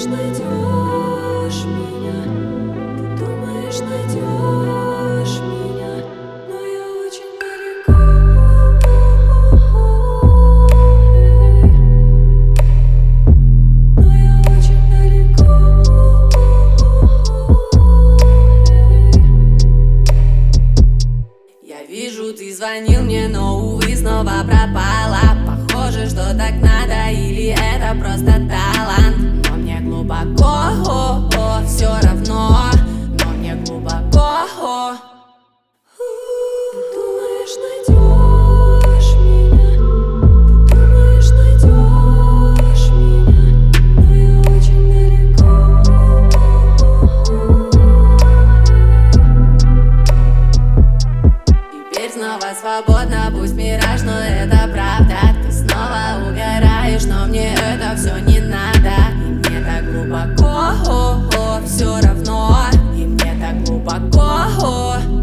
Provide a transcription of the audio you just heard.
найдешь меня, ты думаешь, найдешь меня, но я очень далеко, но я очень далеко. Я вижу, ты звонил мне, но, увы, снова пропала. Похоже, что так надо, или это просто талант. Но мне глубоко, все равно, но мне глубоко. Ты думаешь, найдешь меня, ты думаешь, найдешь меня, но я очень далеко. Теперь снова свободна, пусть мираж, но это правда. Ты снова угораешь, но мне это все не надо. И мне так глубоко, все равно, и мне так глубоко.